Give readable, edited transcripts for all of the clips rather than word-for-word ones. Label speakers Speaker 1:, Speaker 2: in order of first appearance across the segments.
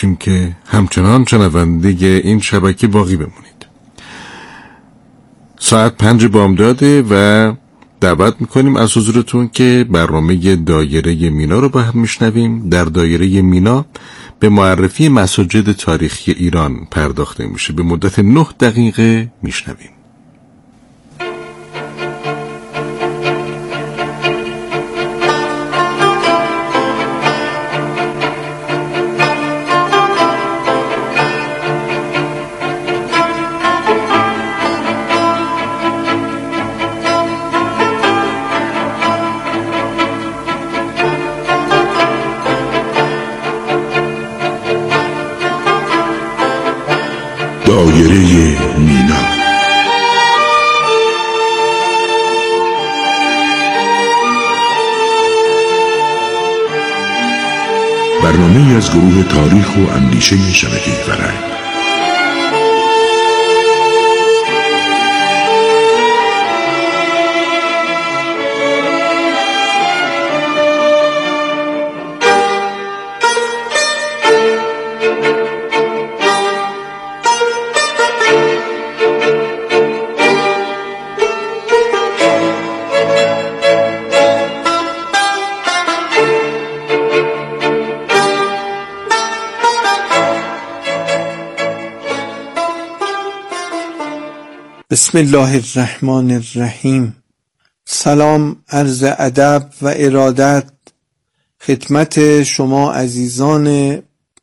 Speaker 1: داشتیم که همچنان شنونده این شبکه باقی بمونید. ساعت 5 بامداده و دعوت میکنیم از حضورتون که برنامه دایره مینا رو با هم میشنویم. در دایره مینا به معرفی مساجد تاریخی ایران پرداخته میشه. به مدت 9 دقیقه میشنویم.
Speaker 2: دایره مینا، برنامه‌ای از گروه تاریخ و اندیشه شبکه فرهنگ.
Speaker 3: بسم الله الرحمن الرحیم. سلام، عرض ادب و ارادت خدمت شما عزیزان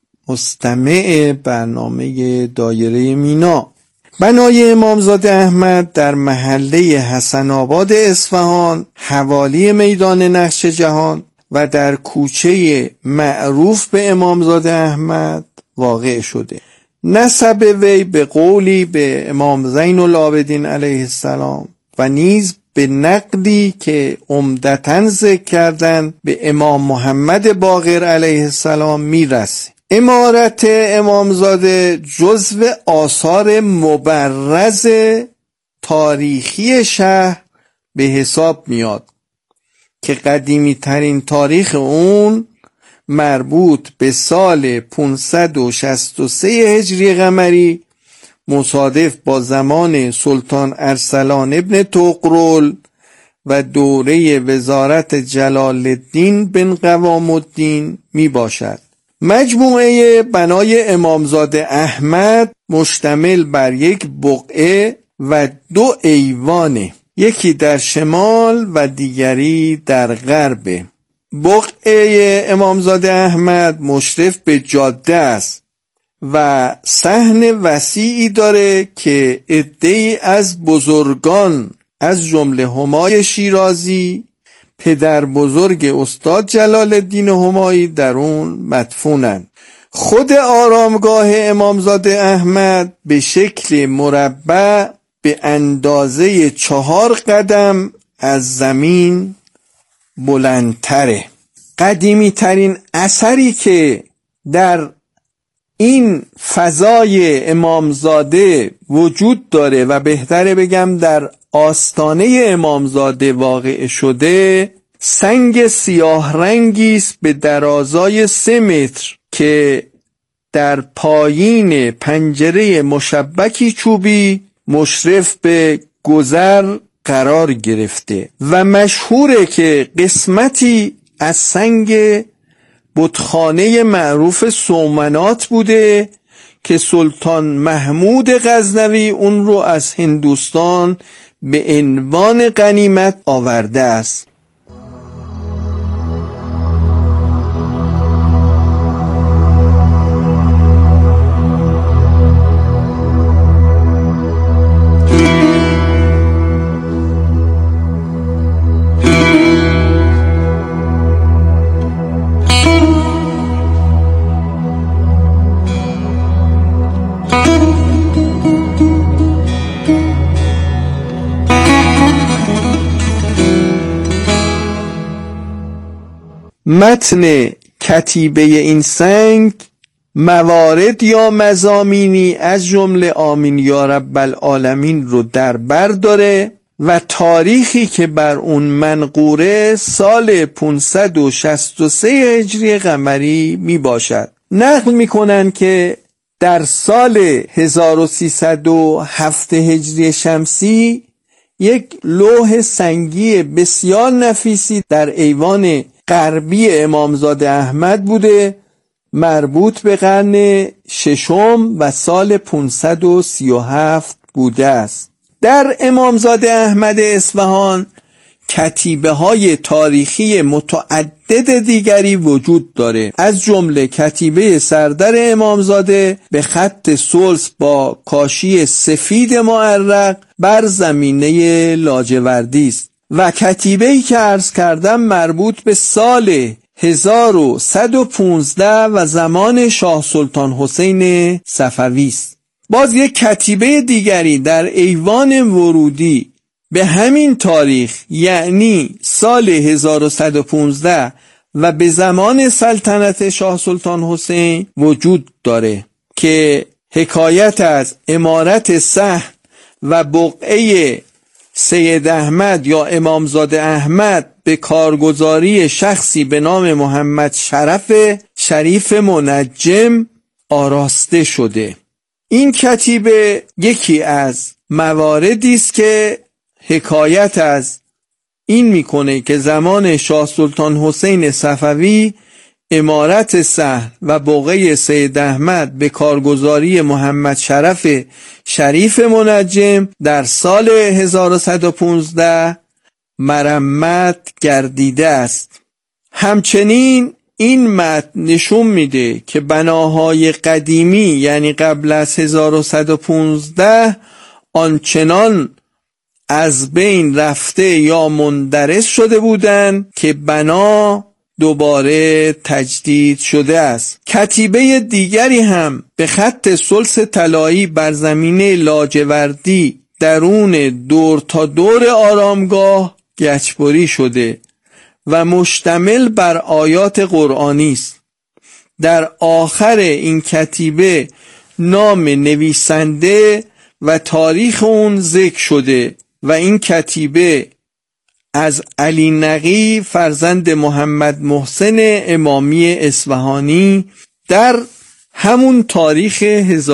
Speaker 3: مستمع برنامه دایره مینا. بنای امامزاده احمد در محله حسن آباد اصفهان حوالی میدان نقش جهان و در کوچه معروف به امامزاده احمد واقع شده. نسب وی به قولی به امام زین العابدین علیه السلام و نیز به نقدی که عمدتاً ذکر کردن به امام محمد باقر علیه السلام میرسه. عمارت امامزاده جزو آثار مبرز تاریخی شهر به حساب میاد که قدیمی ترین تاریخ اون مربوط به سال 563 هجری قمری مصادف با زمان سلطان ارسلان ابن طغرل و دوره وزارت جلال الدین بن قوام الدین می باشد. مجموعه بنای امامزاده احمد مشتمل بر یک بقعه و 2 ایوانه، یکی در شمال و دیگری در غرب. بقعه امامزاده احمد مشرف به جاده است و صحن وسیعی داره که عده‌ای از بزرگان از جمله همای شیرازی پدر بزرگ استاد جلال الدین همایی در اون مدفونند. خود آرامگاه امامزاده احمد به شکل مربع به اندازه 4 قدم از زمین بلندتره. قدیمی ترین اثری که در این فضای امامزاده وجود داره و بهتره بگم در آستانه امامزاده واقع شده، سنگ سیاه رنگی است به درازای 3 متر که در پایین پنجره مشبکی چوبی مشرف به گذر قرار گرفته و مشهوره که قسمتی از سنگ بتخانه معروف سومنات بوده که سلطان محمود غزنوی اون رو از هندوستان به عنوان غنیمت آورده است. متن کتیبه این سنگ موارد یا مضامینی از جمله آمین یا رب العالمین رو در بر داره و تاریخی که بر اون منقوره سال 563 هجری قمری می باشد. نقل میکنن که در سال 1307 هجری شمسی یک لوح سنگی بسیار نفیسی در ایوان غربی امامزاده احمد بوده، مربوط به قرن ششم و سال 537 بوده است. در امامزاده احمد اصفهان کتیبه های تاریخی متعدد دیگری وجود داره، از جمله کتیبه سردر امامزاده به خط ثلث با کاشی سفید معرق بر زمینه لاجوردی است و کتیبه‌ای که عرض کردم مربوط به سال 1115 و زمان شاه سلطان حسین صفوی است. باز یک کتیبه دیگری در ایوان ورودی به همین تاریخ، یعنی سال 1115 و به زمان سلطنت شاه سلطان حسین وجود داره که حکایت از امارت صحن و بقعه سید احمد یا امامزاده احمد به کارگزاری شخصی به نام محمد شریف منجم آراسته شده. این کتیبه یکی از مواردی است که حکایت از این میکنه که زمان شاه سلطان حسین صفوی امارت صحن و بقعه سید احمد به کارگزاری محمد شریف منجم در سال 1115 مرمت گردیده است. همچنین این متن نشون میده که بناهای قدیمی یعنی قبل از 1115 آنچنان از بین رفته یا مندرس شده بودند که بنا دوباره تجدید شده است. کتیبه دیگری هم به خط ثلث طلایی بر زمینه لاجوردی درون دور تا دور آرامگاه گچبری شده و مشتمل بر آیات قرآنی است. در آخر این کتیبه نام نویسنده و تاریخ اون ذکر شده و این کتیبه از علی نقی فرزند محمد محسن امامی اصفهانی در همون تاریخ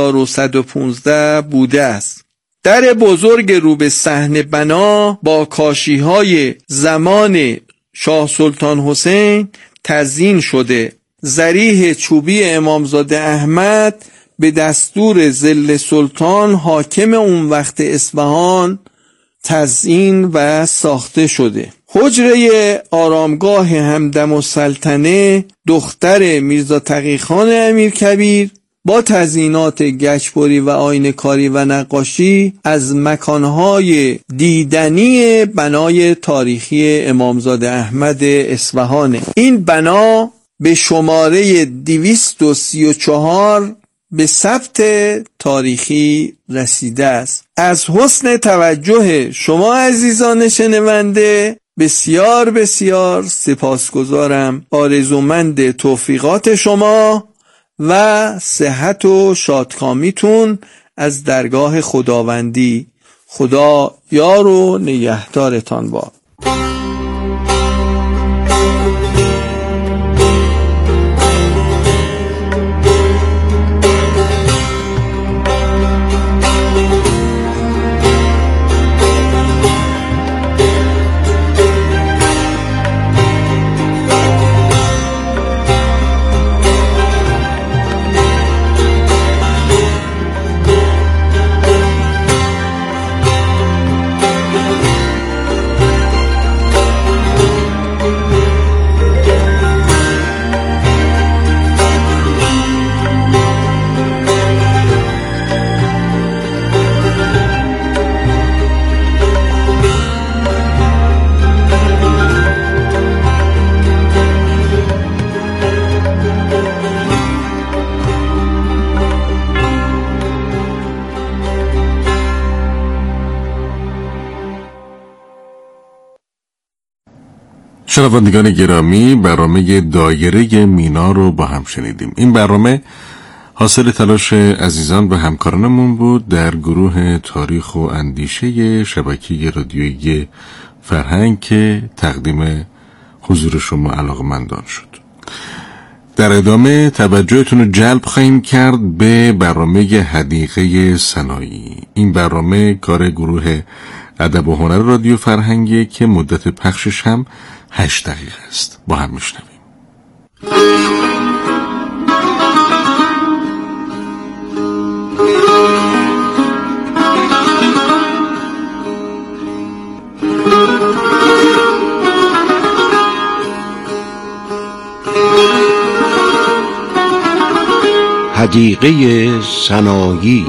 Speaker 3: 1115 بوده است. در بزرگ رو به صحن بنا با کاشی‌های زمان شاه سلطان حسین تزیین شده. ضریح چوبی امامزاده احمد به دستور ظل سلطان حاکم اون وقت اصفهان تزیین و ساخته شده. حجره آرامگاه همدم السلطنه دختر میرزا تقی‌خان امیرکبیر با تزیینات گچبری و آینه‌کاری و نقاشی از مکانهای دیدنی بنای تاریخی امامزاده احمد اصفهانه. این بنا به شماره 234 به ثبت تاریخی رسیده است. از حسن توجه شما عزیزان شنونده بسیار بسیار سپاسگزارم. آرزومند توفیقات شما و صحت و شادکامیتون از درگاه خداوندی. خدا یار و نگهدارتان باد.
Speaker 1: شنوندگان گرامی، برنامه دایره مینا رو با هم شنیدیم. این برنامه حاصل تلاش عزیزان و همکارانمون بود در گروه تاریخ و اندیشه شبکه رادیویی فرهنگ که تقدیم حضور شما علاقمندان شد. در ادامه توجهتون رو جلب خواهیم کرد به برنامه حدیقه سنایی. این برنامه کار گروه ادب و هنر رادیو فرهنگی که مدت پخشش هم 8 دقیقه است. با هم میشنویم.
Speaker 4: حدیقه سنایی.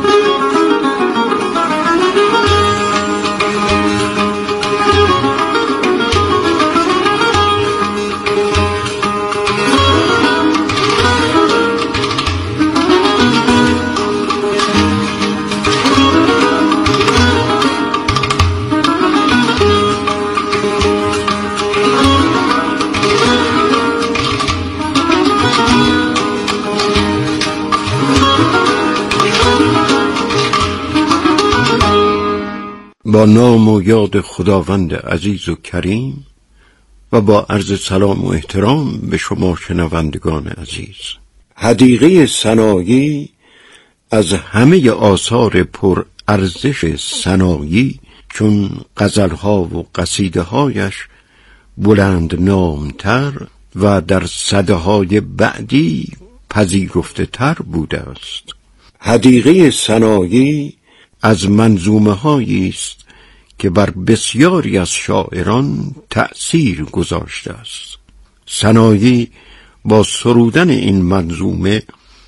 Speaker 4: با نام و یاد خداوند عزیز و کریم و با عرض سلام و احترام به شما شنوندگان عزیز. حدیقه سنایی از همه آثار پر ارزش سنایی چون غزلها و قصیده هایش بلند نامتر و در سده‌های بعدی پذیرفته تر بوده است. حدیقه سنایی از منظومه هایی است که بر بسیاری از شاعران تأثیر گذاشته است. سنایی با سرودن این منظومه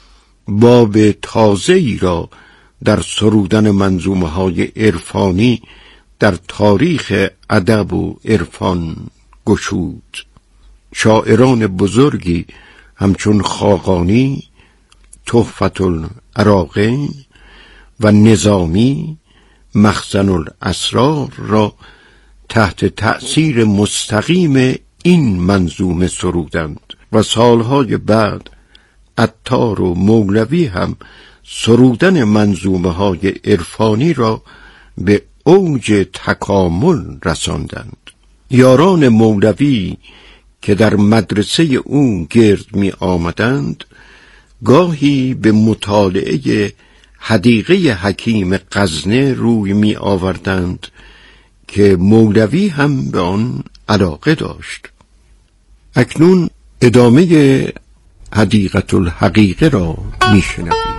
Speaker 4: باب تازه‌ای را در سرودن منظومه های عرفانی در تاریخ ادب و عرفان گشود. شاعران بزرگی همچون خاقانی، تحفة العراقین و نظامی مخزن الاسرار را تحت تأثیر مستقیم این منظومه سرودند و سالهای بعد عطار و مولوی هم سرودن منظومه های عرفانی را به اوج تکامل رساندند. یاران مولوی که در مدرسه او گرد می آمدند گاهی به مطالعه حدیقه حکیم غزنه روی می آوردند که مولوی هم به آن علاقه داشت. اکنون ادامه حدیقة الحقیقه را می شنوید.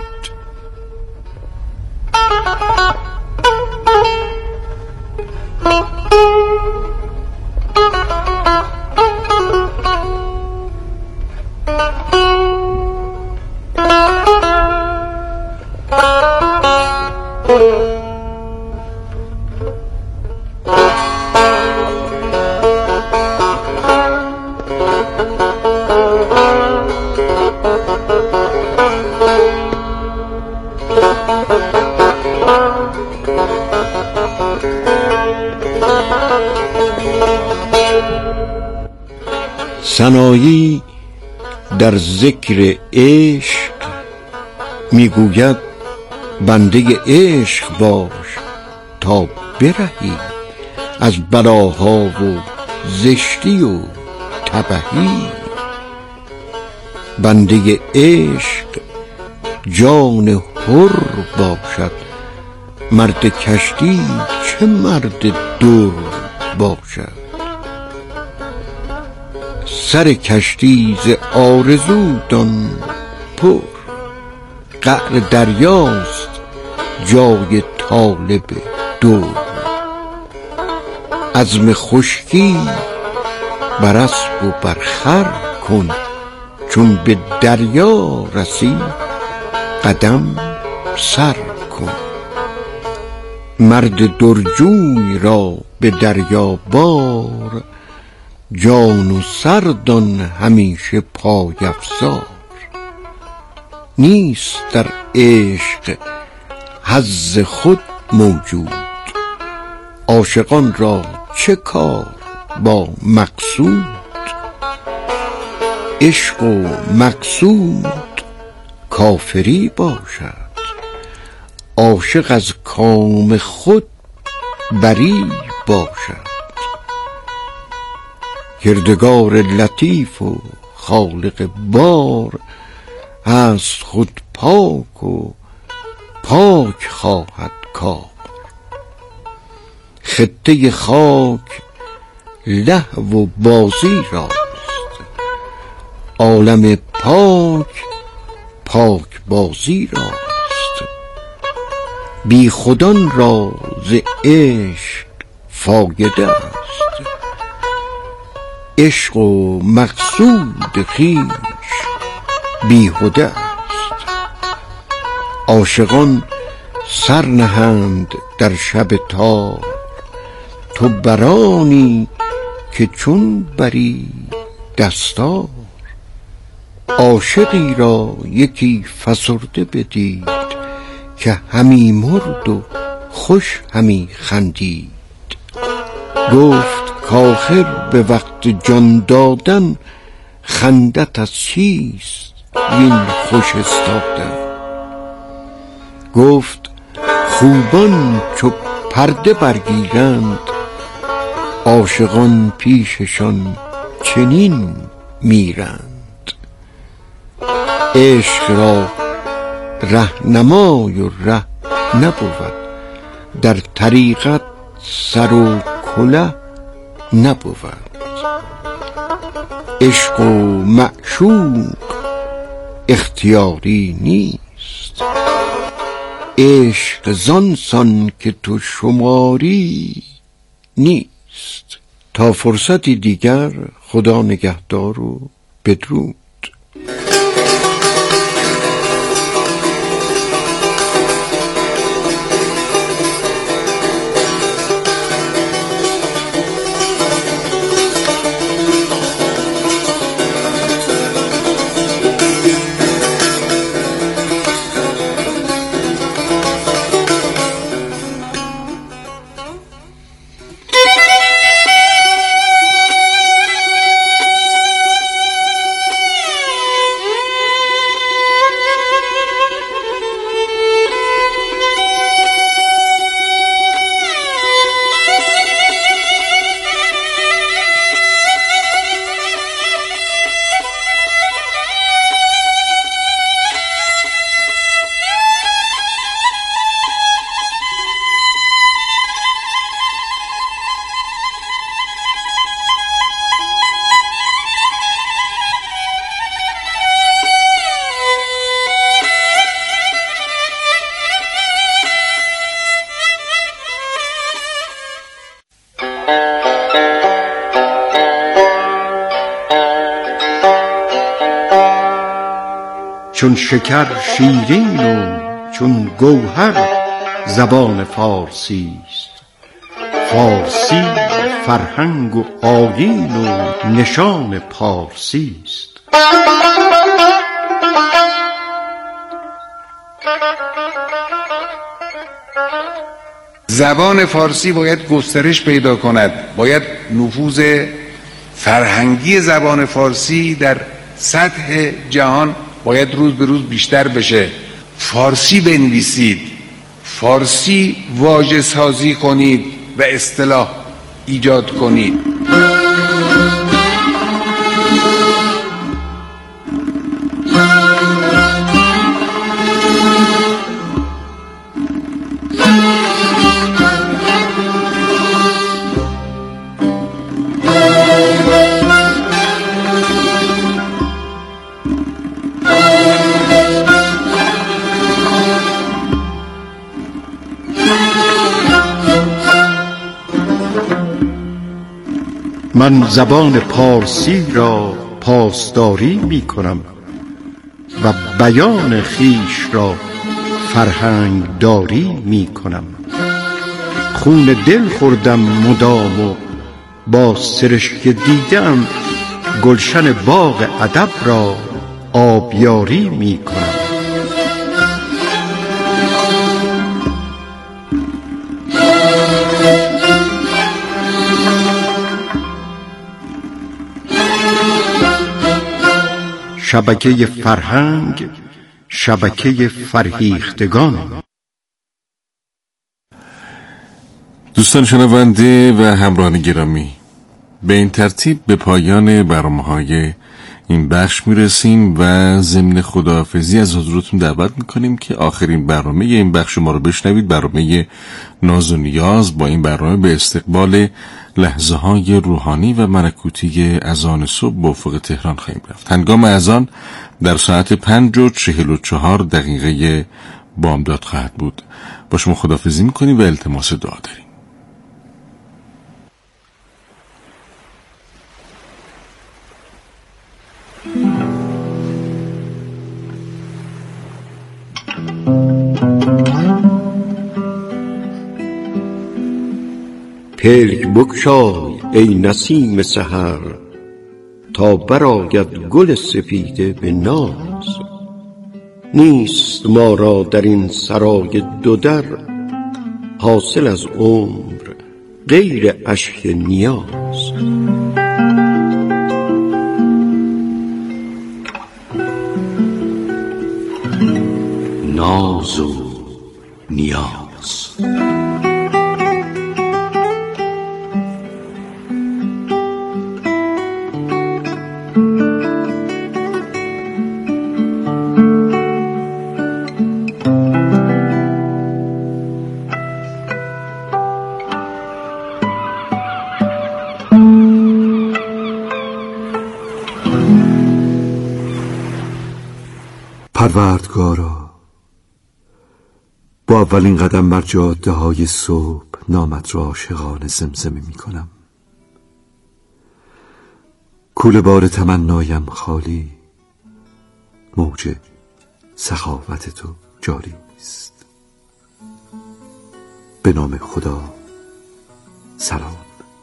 Speaker 4: سنایی در ذکر عشق میگوید بنده عشق باش تا برهی از بلاها و زشتی و تبهی. بنده عشق جان حر باشد، مرد کشتی چه مرد در باشد. سر کشتی ز آرزو دان پر، قعر دریاست جای طالب در. عزم خشکی بر اسب و بر خر کن، چون به دریا رسی قدم سر کن. مرد درجوی را به دریا بار، جان و سر دان همیشه پای افزار. نیست در عشق حظ خود موجود، عاشقان را چه کار با مقصود. عشق و مقصود کافری باشد، عاشق از کام خود بری باشد. کردگار لطیف و خالق بار، هست خود پاک و پاک خواهد کار. خطه خاک لهو و بازی راست، عالم پاک پاک بازی راست. بی خودان را ز عشق فایده است، عشق و مقصود خویش بیهوده است. عاشقان سر نهند در شب تار، تو برانی که چون بری دستار. عاشقی را یکی فسرده بدید، که همی مرد و خوش همی خندید. گفت کآخر به وقت جان دادن، خندت از چیست وین خوش استادن. گفت خوبان چو پرده برگیرند، عاشقان پیششان چنین میرند. عشق را رهنمای و ره نبود، در طریقت سر و کله نبود. عشق و معشوق اختیاری نیست، عشق زانسان که تو شماری نیست. تا فرصتی دیگر، خدا نگهدار و بدرود. چون شکر شیرین و چون گوهر زبان فارسی است. فارسی فرهنگ و آیین و نشان پارسی است.
Speaker 5: زبان فارسی باید گسترش پیدا کند، باید نفوذ فرهنگی زبان فارسی در سطح جهان باید روز به روز بیشتر بشه. فارسی بنویسید، فارسی واژه سازی کنید و اصطلاح ایجاد کنید.
Speaker 4: من زبان پارسی را پاسداری می کنم و بیان خیش را فرهنگ داری می کنم. خون دل خوردم مدام و با سرشک دیدم، گلشن باغ ادب را آبیاری می کنم. شبکه فرهنگ، شبکه فرهیختگان.
Speaker 1: دوستان شنونده و همراهان گرامی، به این ترتیب به پایان برنامه‌های این بخش میرسیم و ضمن خداحافظی از حضورتون دعوت میکنیم که آخرین برنامه این بخش ما رو بشنوید، برنامه ناز و نیاز. با این برنامه به استقبال لحظه های روحانی و ملکوتی اذان صبح به افق تهران خواهیم رفت. هنگام اذان در ساعت 5:44 بامداد خواهد بود. با شما خداحافظی میکنیم و التماس دعا داریم.
Speaker 4: پلک بگشای ای نسیم سحر، تا برآید گل سپیده به ناز. نیست ما را در این سرای دو در، حاصل از عمر غیر اشک نیاز. ناز و نیاز.
Speaker 6: پروردگارا، با اولین قدم بر جاده های صبح نامت را عاشقانه زمزمه می کنم. کوله بار تمنایم خالی، موج سخاوت تو جاری است. به نام خدا، سلام.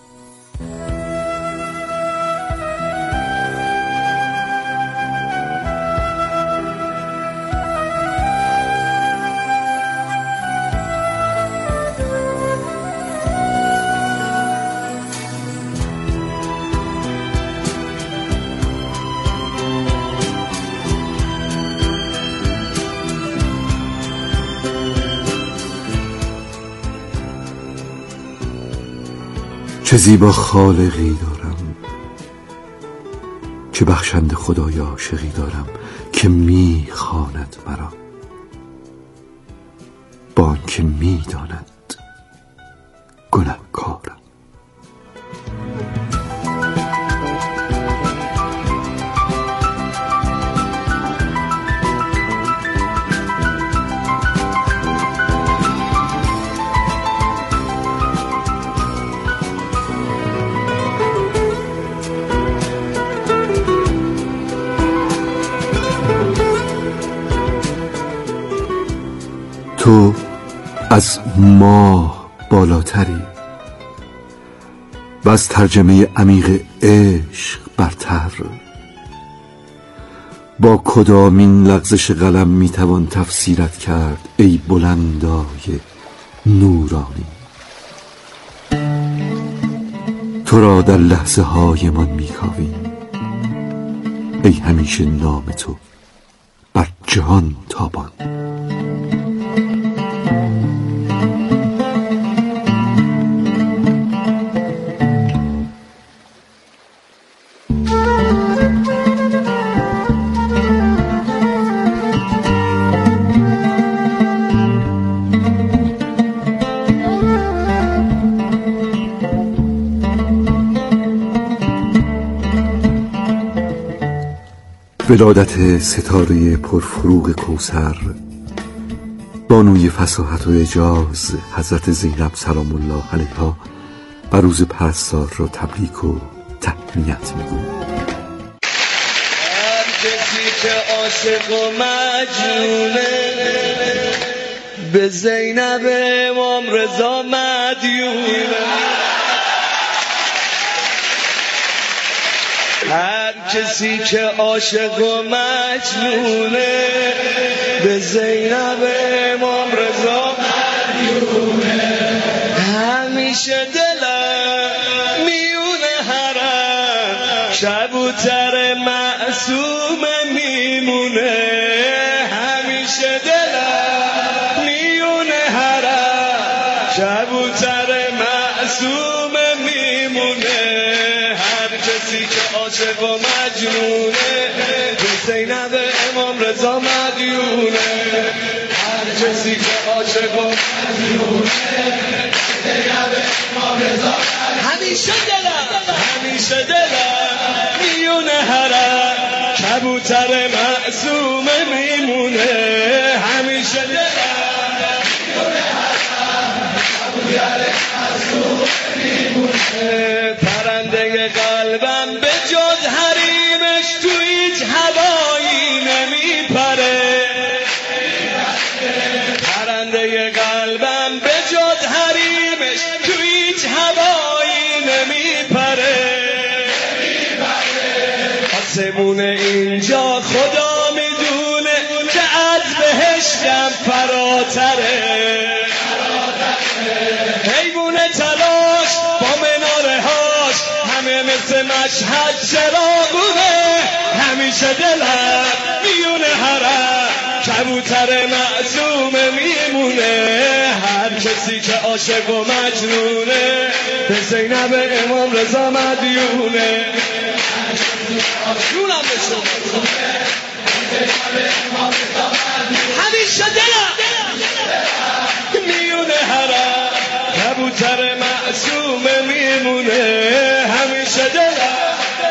Speaker 6: چه زیبا خالقی دارم، چه بخشنده خدای عاشقی دارم که می خواند مرا، با آنکه می داند گنهکارم. تو از ماه بالاتری و از ترجمه عمیق عشق برتر. با کدامین لغزش قلم میتوان تفسیرت کرد ای بلندای نورانی؟ تو را در لحظه هایمان میکاویم ای همیشه نام تو بر جهان تابان. ولادت ستاره پرفروغ کوثر، بانوی فصاحت و اعجاز حضرت زینب سلام الله علیها و روز پرستار را تبریک و تهنیت میگویم.
Speaker 7: هر کسی که عاشق و مجنونه، به زینب امام رضا مدیونه. هر کسی که عاشق و مجنونه، به زینب امام رضا مدیونه. همیشه دلم میونه حرم، کبوتر معصوم میمونه. همیشه دلم میونه حرم، کبوتر معصوم میمونه. هر کسی که عاشق و مجنونه، رضا مدیونه هر کسی که عاشق و مدیونه همیشه دلم میونه حرم کبوتر معصومه میمونه همیشه دلم میونه حرم کبوتر معصومه میمونه پرنده قلبم به جز حریمش تو هیچ هوایی نمیپره پرنده قلبم به جز حریمش تو هیچ هوایی نمیپره آسمون اینجا خدا میدونه که از بهشتم فراتره حیوان تلاش با مناره هاش همه مثل مشهد چراغونه همیشه دلم میونه حرم کبوتر معصومه میمونه هر کسی که عاشق و مجنونه به زینب امام رضا مدیونه جونم بشو همیشه دلم میونه حرم کبوتر معصومه میمونه همیشه دلم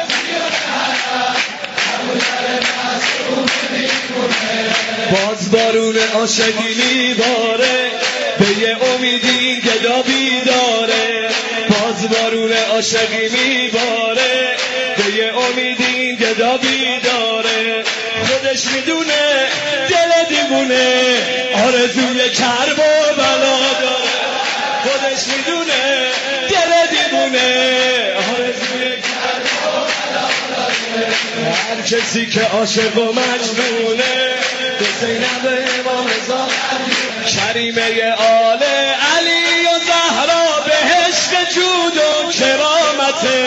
Speaker 7: باز بارون عاشقی میباره به یه امیدی گدا بیداره باز بارون عاشقی میباره به یه امیدی گدا بیداره خودش میدونه دل دیوونه آرزوی کرب و بلا داره خودش میدونه دل دیوونه آرزوی کرب و بلا داره هر کسی که عاشق و مجنونه به زینب امام رضا کریمه آل علی و زهرا بهشت جود و کرامته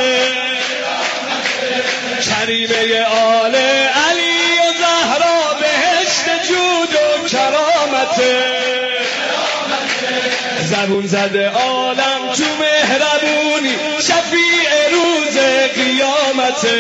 Speaker 7: کریمه آل علی و زهرا بهشت جود و کرامته زبون زده عالم تو مهربونی شفیع روز قیامته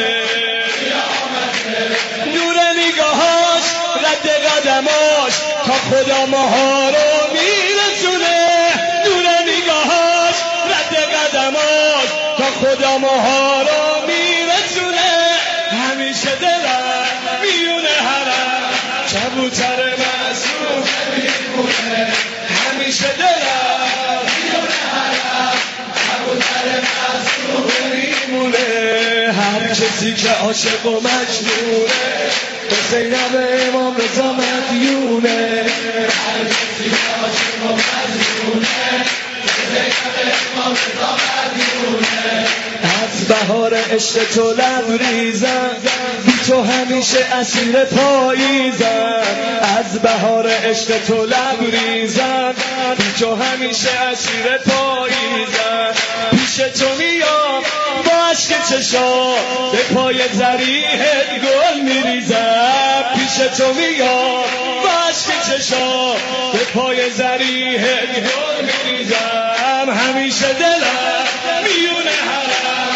Speaker 7: نور نگاهاش رد قدماش تا خدا ماها رو میرسونه نور نگاهاش رد قدماش تا خدا ماها رو میرسونه همیشه دلم میونه حرم کبوتر معصوم میمونه همیشه دلم میونه حرم کبوتر معصوم میمونه هر کسی که عاشق و مجنونه به زینب امام رضا مدیونه هر کسی که عاشق و مجنونه به زینب امام رضا مدیونه از بهار عشق تو لبریزم بی تو همیشه اسیر پاییزم از بهار عشق تو لبریزم بی تو همیشه اسیر پاییزم پیش تو میام با عشق چشام به پای ضریحت گل میریزم پیش تو میام با عشق چشام به پای ضریحت گل میریزم همیشه دلم میونه حرم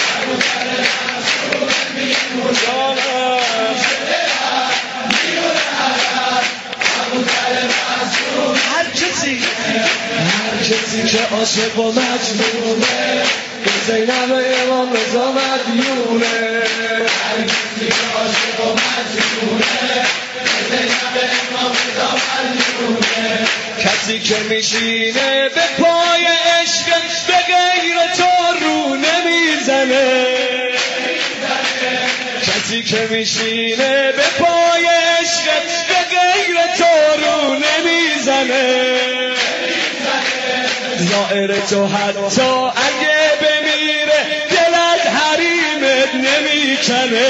Speaker 7: هر کسی که عاشق و مجنونه به زینب امام رضا مدیونه هر کسی که عاشق و مجنونه به زینب امام رضا مدیونه کسی که میشینه به پای عشق به غیر تو رو نمیزنه کسی که میشینه به پای عشق به غیر تو رو نمیزنه ظاهر تو حتی اگه بمیره دل از حریمت نمیکنه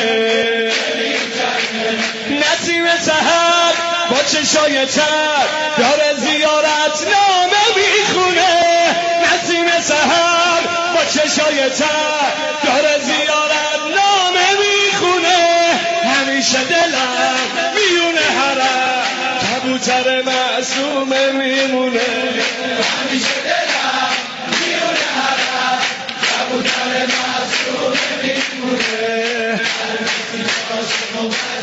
Speaker 7: نسیم سحر با چشای تر داره زیارت نامه میخونه نسیم سحر با چشای تر داره زیارت نامه میخونه همیشه دلم میونه حرم کبوتر معصومه میمونه همیشه دلم میونه حرم کبوتر معصومه میمونه